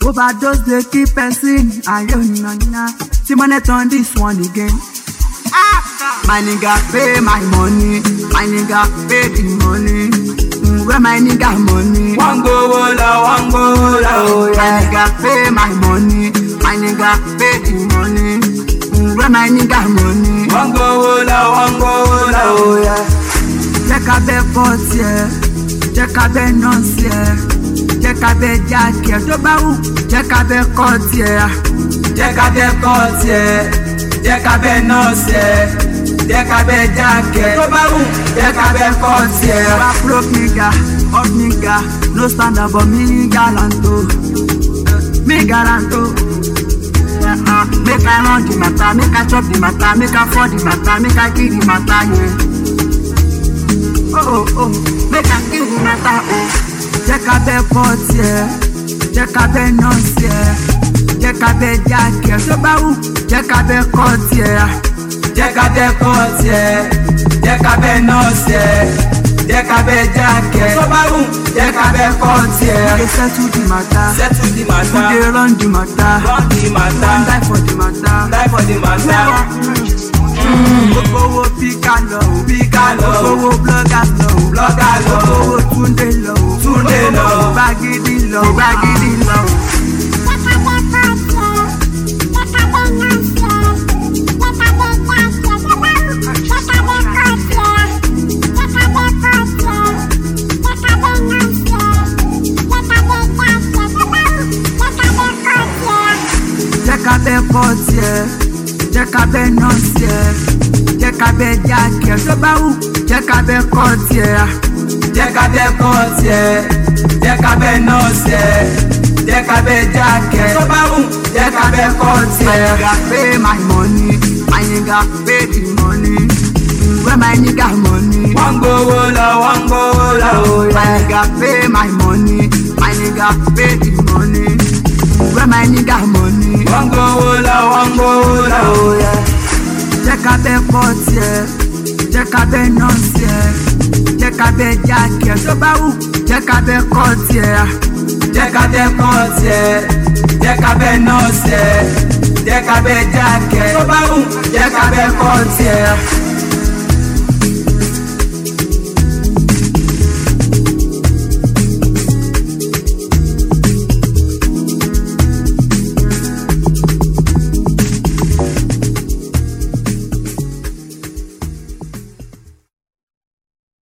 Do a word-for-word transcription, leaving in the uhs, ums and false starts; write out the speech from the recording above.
Overdose they keep person. Ayo na na. See money turn this one again. My nigga pay my money. My nigga pay the money. Mm, where my nigga money? One go wola, one go wola, oh yeah. My nigga pay my money. My nigga pay the money. Mm, where my nigga money? One go wola, one go wola, oh yeah. Check out the pot, yeah. Check out the nonce, yeah. Check out the jacket, tó bá wù. Check out the cut, yeah. Check out the cut, yeah. Check out the nonce, yeah. Check out the jacket, tó bá wù. Check out the cut, yeah. Rap broke nigga, up nigga. No stand up but me galanto. Me galanto. Uh, make I run the matter, make I chop the matter, make I for the matter, make I kill the matter, yeah. Oh, oh, oh, make a kill the matter, oh. Check out the pot, yeah. Check out the nonce, yeah. Check out the jacket, so bau. Check out the cut, yeah. Check out the cut, yeah. Check out the nonce, yeah. Check out the jacket, so bau. Check out the cut, yeah. We dey settle the matter, settle the matter. We dey run the matter, run the matter. One die for the matter, die for the matter. Gbogbo wo pika lọ, pika lọ. Gbogbo wo bloggers lọ, bloggers lọ. Gbogbo wo Túndé lọ, Túndé lọ. Gbàgìdì lọ, Gbàgìdì lọ. Check out the pot, yeah. Check out the nonce, yeah. Check out the jacket, so bau. Check out the cut, yeah. Check out the cut, yeah. Check out the nonce, yeah. Check out the jacket, so bau. Check out the cut, yeah. My nigga pay my money. My nigga pay the money. Where my nigga money? One go wola, one go wola, oh yeah. My nigga pay my money. My nigga pay the money. Where my nigga money? One go wola, one go wola, oh yeah. Check out the pot, yeah. Check out the nonce, yeah. Check out the jacket, so bau. Check out the cut, yeah. Check out the cut, yeah. Check out the nonce, yeah. Check out the jacket, so bau. Check out the cut, yeah.